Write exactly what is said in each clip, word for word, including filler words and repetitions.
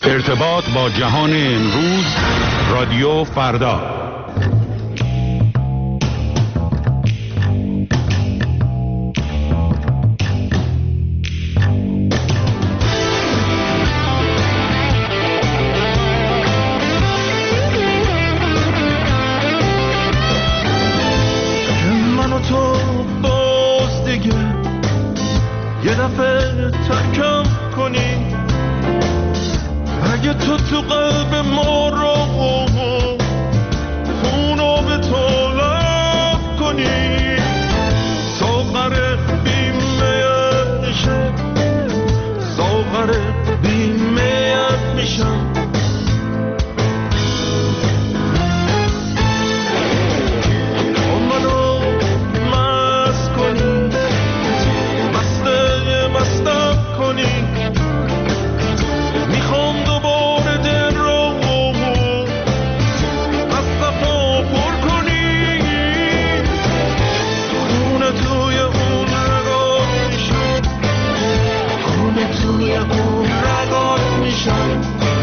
ارتباط با جهان امروز، رادیو فردا. من و تو باز دیگه یه دفعه ترکم کنی، اگه تو تو قلب ما رو خونو به طلب کنی، ساغر بیمیت میشم، ساغر بیمیت میشم. منو مست کنی، مسته مستم کنی، میخوام دوباره دل رو از صفا پر کنی، خونه توی اون رگات میشم، خونه توی اون رگات میشم.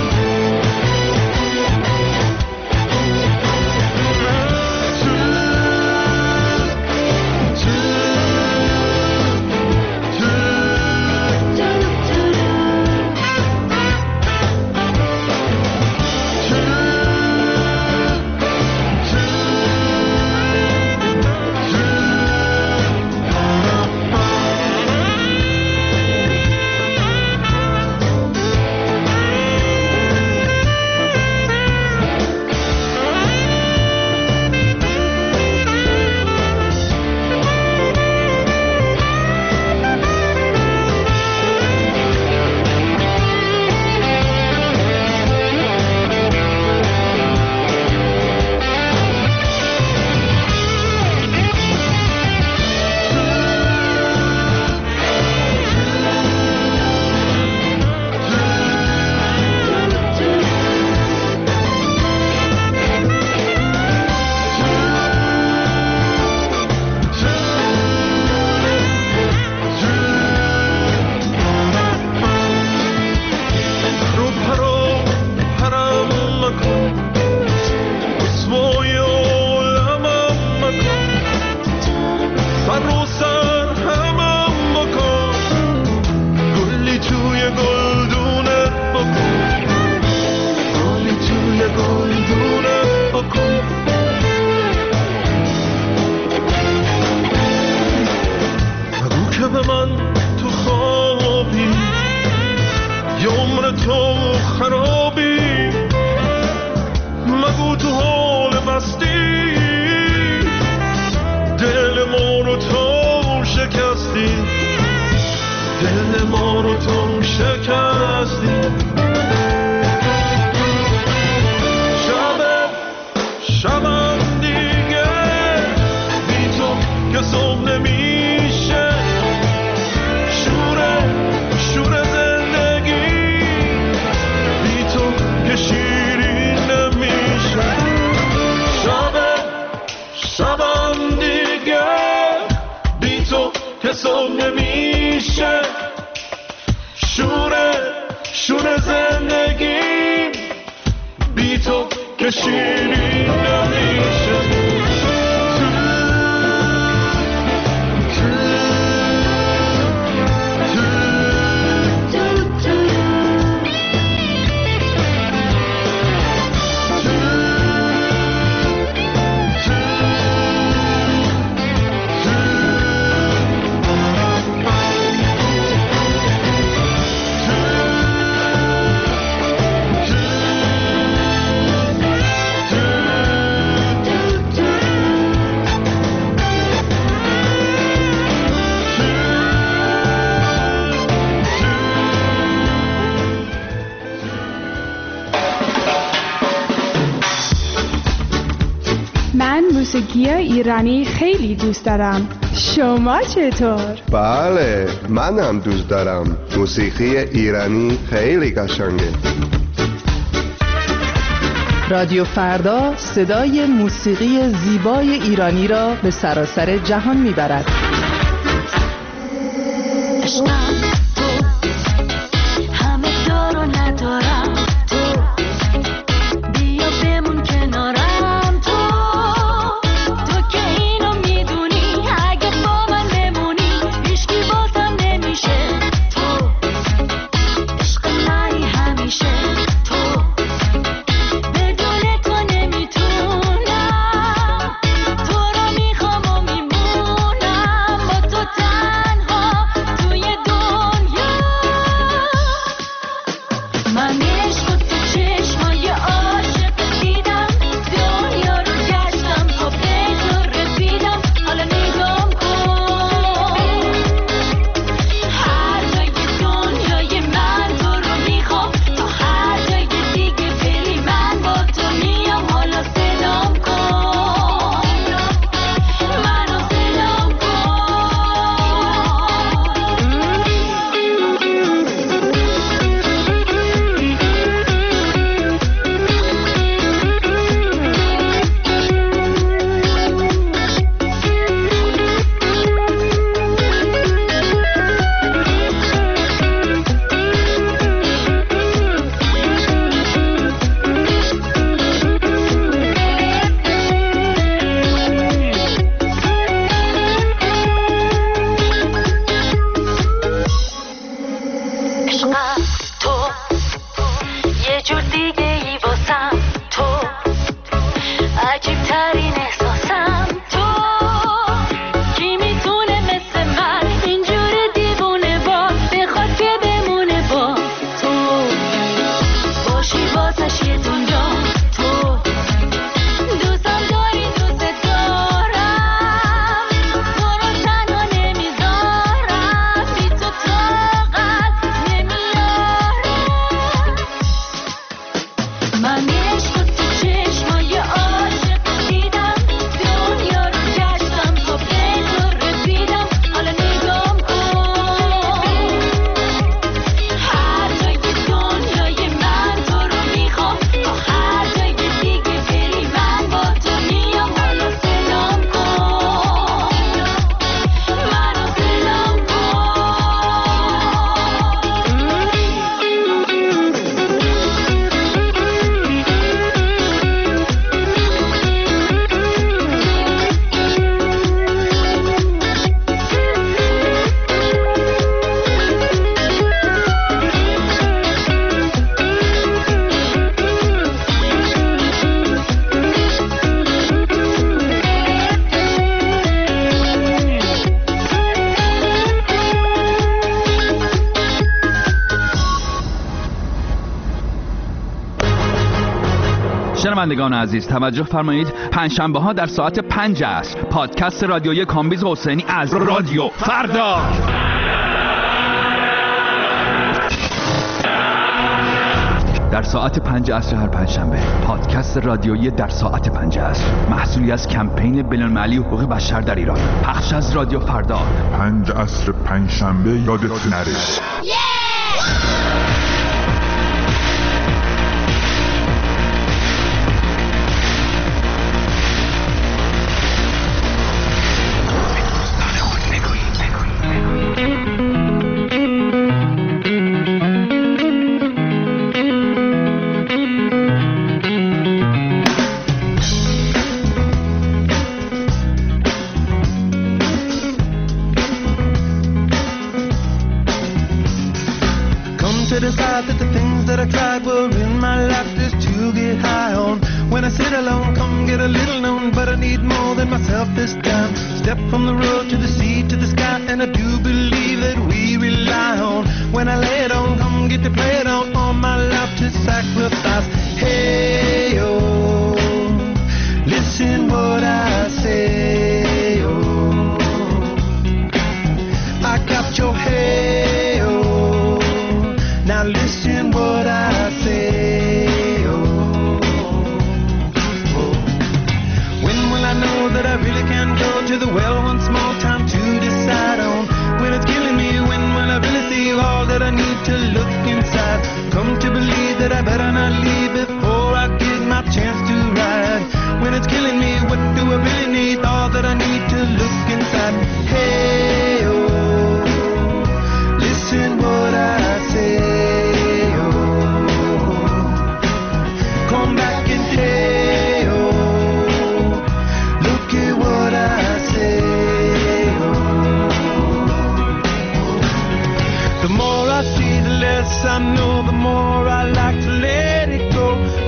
موسیقی ایرانی خیلی دوست دارم. شما چطور؟ بله، منم دوست دارم. موسیقی ایرانی خیلی قشنگه. رادیو فردا صدای موسیقی زیبای ایرانی را به سراسر جهان میبرد. عشقم تو همه دارو ندارم، شنوندگان عزیز توجه فرمایید، پنجشنبه ها در ساعت پنج عصر پادکست رادیویی کامبیز حسینی از رادیو فردا در ساعت پنج عصر هر پنجشنبه. پادکست رادیویی در ساعت پنج عصر محصولی از کمپین بین‌المللی حقوق بشر در ایران، پخش از رادیو فردا. پنج عصر پنجشنبه یادت نره. That the things that I tried were in my life just to get high on. When I sit alone, come get a little known, but I need more than myself this time. Step from the road to the sea to the sky, and I do believe that we rely on. When I lay it on, come get to play it on, all my life to sacrifice. Hey, oh, listen what I say, oh, I got your hey, oh. Now listen what I say, oh, oh. When will I know that I really can go to the well once more? Time to decide on. When it's killing me, when will I really see all that I need to look inside? Come to believe that I better not leave before I get my chance to ride. When it's killing me, what do I really need? All that I need to look inside. Hey, oh, listen what I say. I know the more I like to let it go.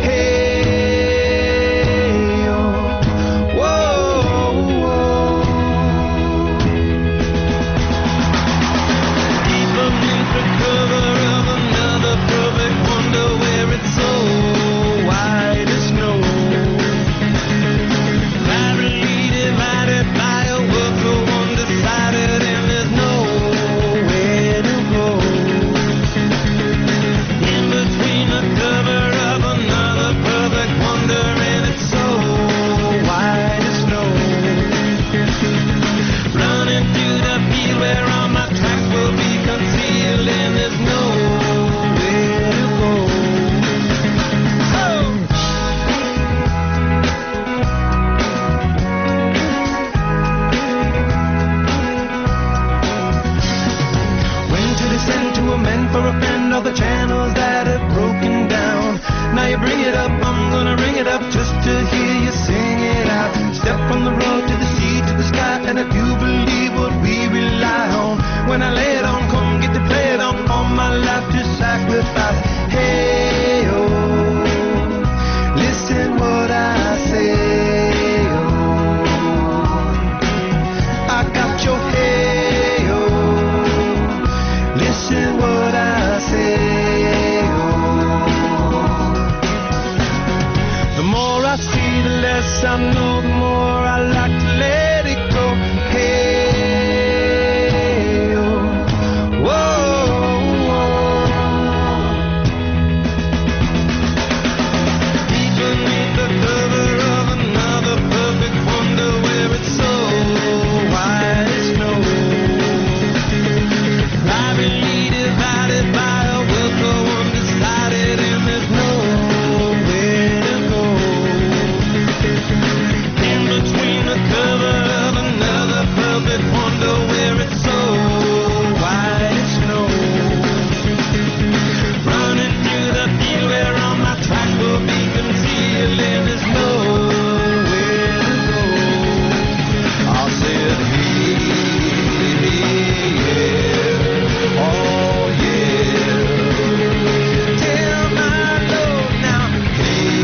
Hey, oh, whoa, whoa. Deep beneath the cover of another perfect wonder, where it's so white as snow, narrowly divided by a world so undecided, and there's nowhere to go. Cover of another perfect wonder, and it's so white as snow. Running through the field where all my tracks will be concealed, and there's nowhere to go. Oh! When to descend to amend for a friend of the channels that have broken down. Now you bring it up, I'm gonna ring it up just to hear you sing it out. Step from the road to the sea to the sky, and if you believe what we rely on, when I lay it on, come get to play it on, all my life to sacrifice. Hey, oh, less I know, the more I like to let it go. Hey, oh, whoa, whoa. Deep beneath the cover of another perfect wonder, where it's so white as snow. Privately divided by a will so undecided, and there's nowhere to go. In between the cover of another perfect wonder, where it's so white as snow. Running through the field where all my tracks will be concealed, and there's nowhere to go. I said, hey, yeah, oh yeah. Tell my Lord now, hey,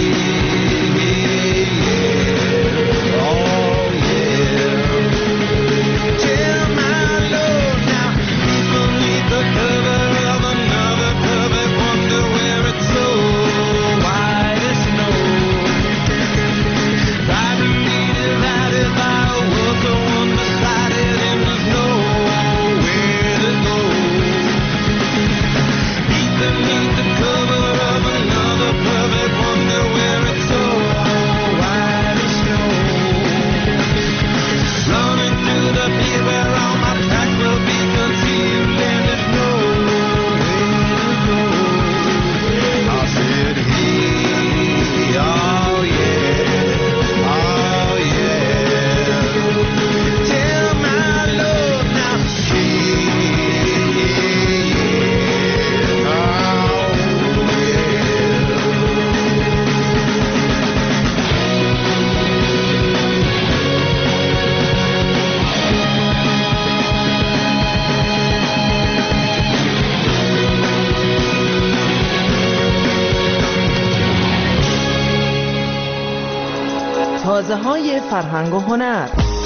yeah, oh yeah. Tell my Lord now, deep beneath the cover of another perfect wonder, where it's so white as snow. Privately divided by a world so undecided, and there's nowhere to go. Deep beneath the cover of another perfect wonder, where it's so white as snow. Running through the field where all my tracks will be concealed, and there's nowhere to go. I said, hey, oh yeah, oh yeah. Tell my Lord now, hey, yeah, oh تازه های فرهنگ و هنر.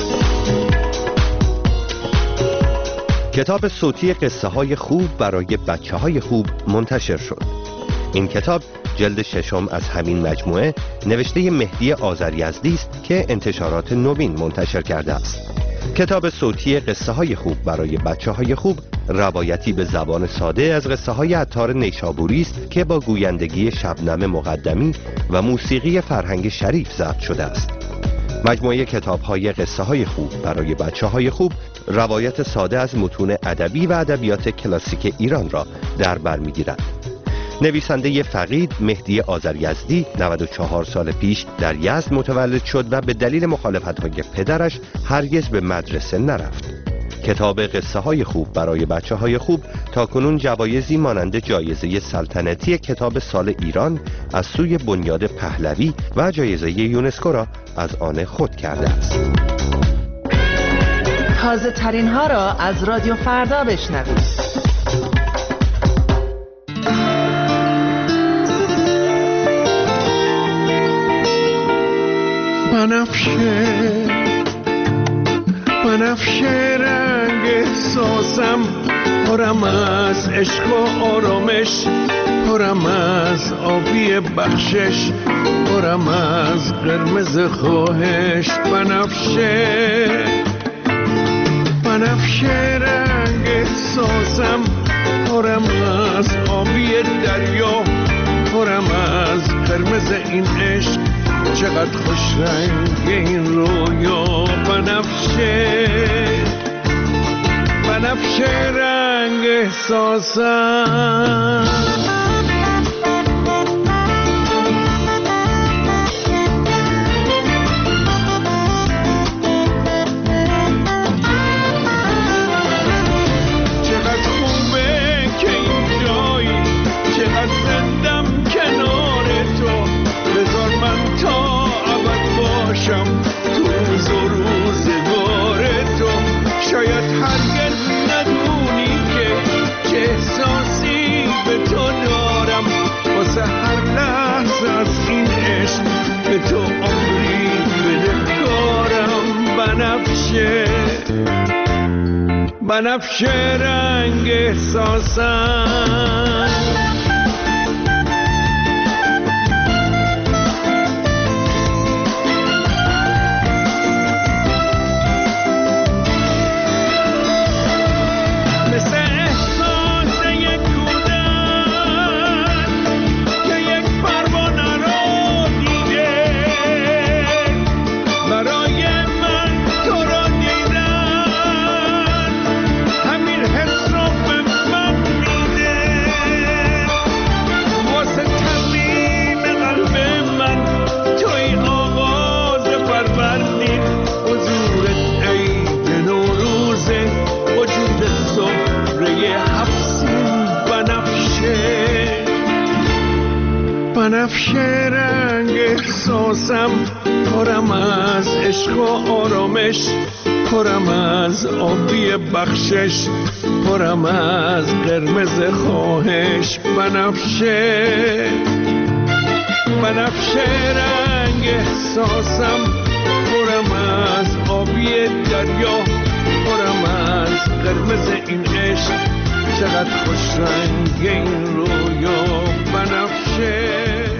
کتاب صوتی قصه های خوب برای بچه های خوب منتشر شد. این کتاب جلد ششم از همین مجموعه نوشته مهدی آذریزدی است که انتشارات نوین منتشر کرده است. کتاب صوتی قصه های خوب برای بچه های خوب روایتی به زبان ساده از قصه های عطار نیشابوری است که با گویندگی شبنم مقدمی و موسیقی فرهنگ شریف ضبط شده است. مجموعه کتاب‌های قصه‌های خوب برای بچه‌های خوب روایت ساده از متون ادبی و ادبیات کلاسیک ایران را در بر می‌گیرد. نویسنده فقید مهدی آذریزدی نود و چهار سال پیش در یزد متولد شد و به دلیل مخالفت‌های پدرش هرگز به مدرسه نرفت. کتاب قصه های خوب برای بچه های خوب تاکنون جوایزی مانند جایزه سلطنتی کتاب سال ایران از سوی بنیاد پهلوی و جایزه یونسکو را از آن خود کرده است. تازه ترین ها را از رادیو فردا بشنوید. بنفشه بنفشه رنگ احساسم، پرم از عشق و آرامش، پرم از آبی بخشش، پرم از قرمز خواهش. بنفشه بنفشه رنگ احساسم، پرم از آبی دریا، پرم از قرمز این عشق، چقدر خوش رنگ این رویا. بنفشه بنفشه رنگ احساسم. چقدر خوبه که این جایی، چقدر زندم کنار تو، بذار من تا ابد باشم تو روز و روزگار تو. شاید هرگز ندونی که چه احساسی به تو دارم، واسه هر لحظه از این عشق به تو عمری بدهکارم. بنفشه بنفشه رنگ احساسم. بنفشه رنگ احساسم، پرم از عشق و آرامش، پرم از آبی بخشش، پرم از قرمز خواهش. بنفشه بنفشه رنگ احساسم، پرم از آبی دریا، پرم از قرمز این عشق، چقدر خوش رنگ این رویا. بنفشه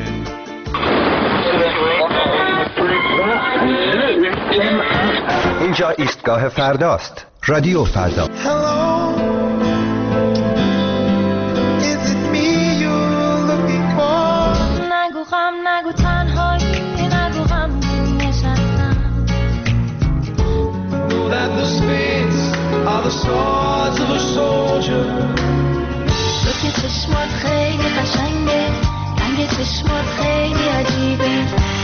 اینجا ایستگاه فرداست. رادیو فردا. Hello, is it me you're looking for? نگو غم نگو تنهایی، نگو غم نشستم. Know that the spades are the swords of a soldier. تو که چشمات خیلی قشنگه، رنگ چشمات خیلی عجیبه.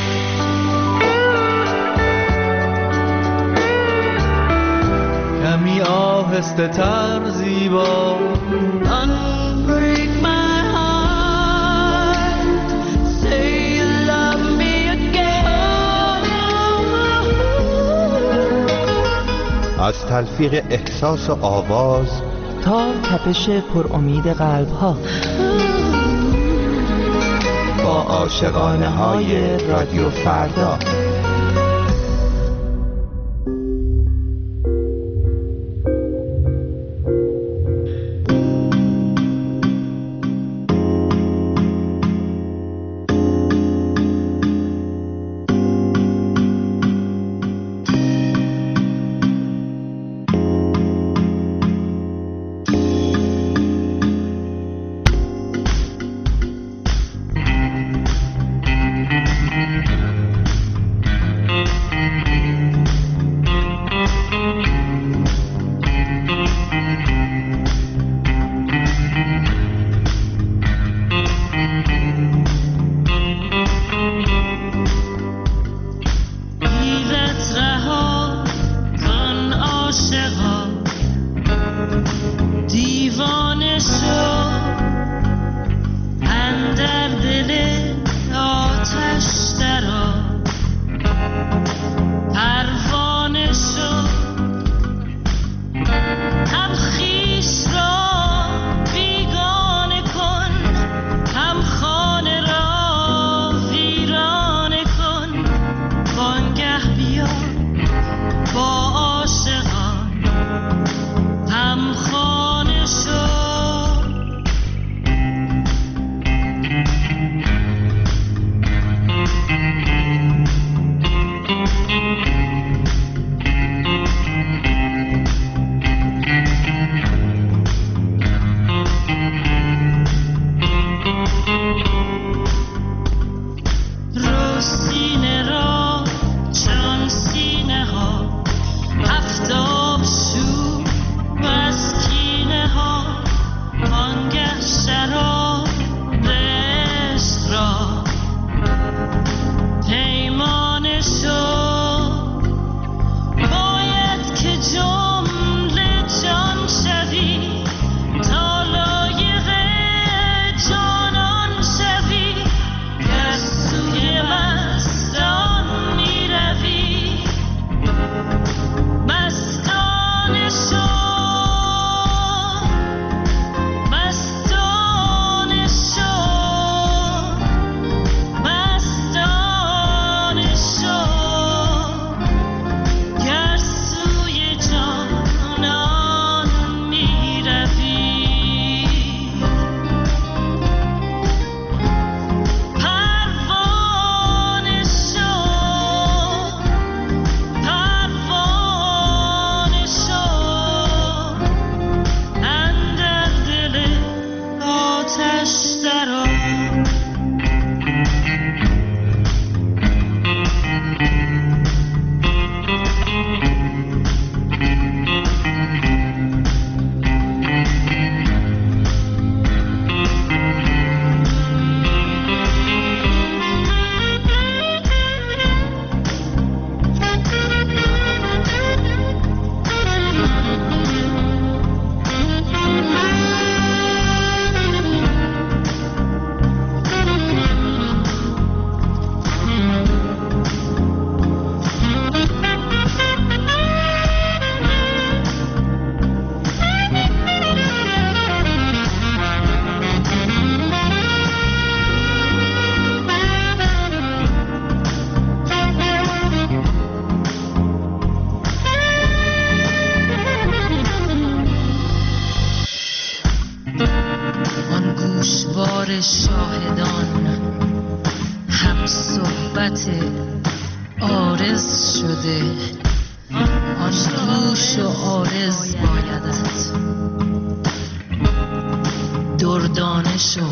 کمی آهسته تر زیبا. Unbreak my heart, say you love me again. از تلفیق احساس و آواز تا تپش پر امید قلب ها، با عاشقانه های رادیو فردا. الان هم صحبت عارض شده، آن گوش و عارض بایدت دردانه شو،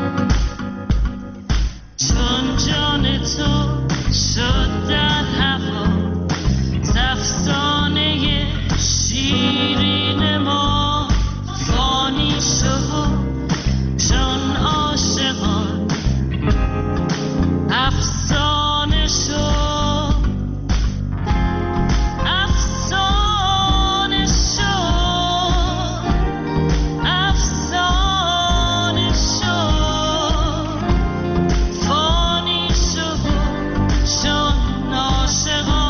چون جان تو شد در هوا افسانه شیرین ما، فانی شو چون عاشقان افسانه شو، افسانه شو، افسانه شو، فانی شو چون عاشقان.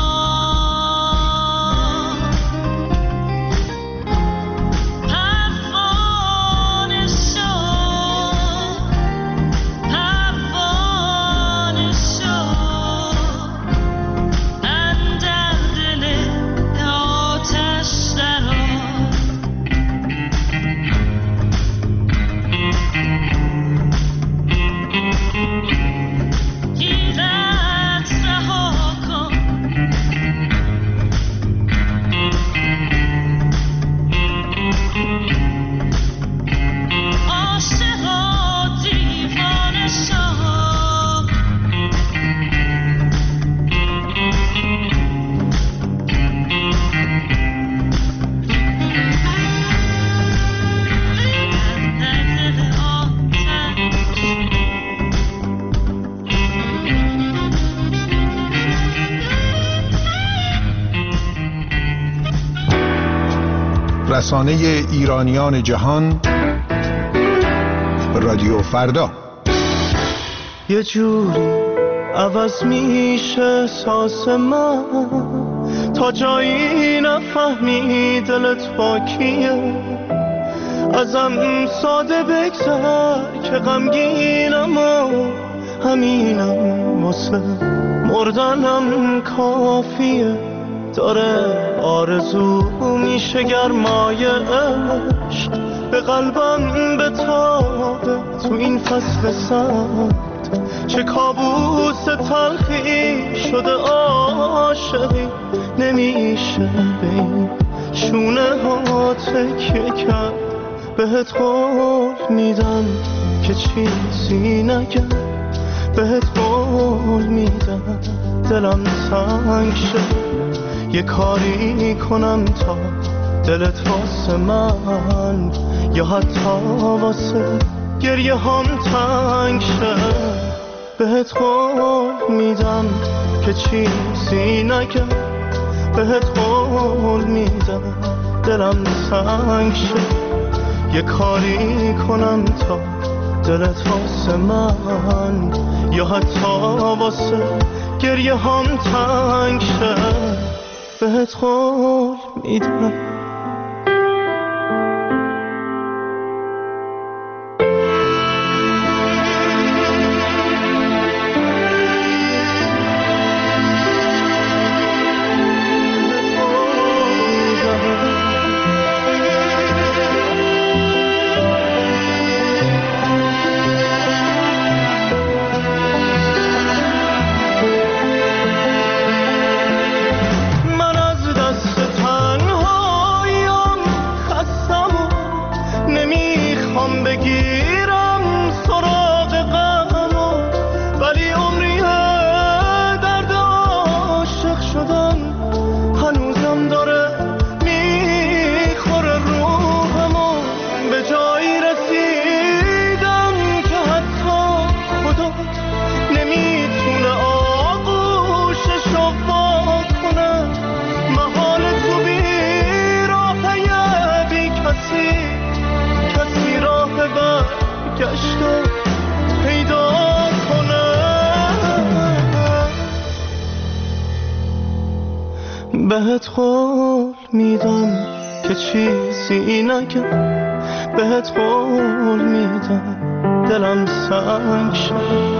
رسانه ایرانیان جهان، رادیو فردا. یه جوری عوض میشه احساس من تا جایی نفهمی دلت با کیه، ازم ساده بگذر که غمگینم و همینم واسه مردنم کافیه، داره آرزو میشه گرمای عشق به قلبم بتابه تو این فصل سرد، چه کابوس تلخی شده عاشقی، نمیشه به این شونه ها تکیه کرد، بهت قول میدم که چیزی نگم، بهت قول میدم دلم تنگ شد، یه کاری کنم تا دلت واسه من یا حتی واسه گریه هم تنگ شه، بهت قول میدم که چیزی نگم، بهت قول میدم دلم تنگ شه، یه کاری کنم تا دلت واسه من یا حتی واسه گریه هم تنگ شه، بهت قول میدم. بهت قول میدم که چیزی نگم، بهت قول میدم دلم سنگ شد،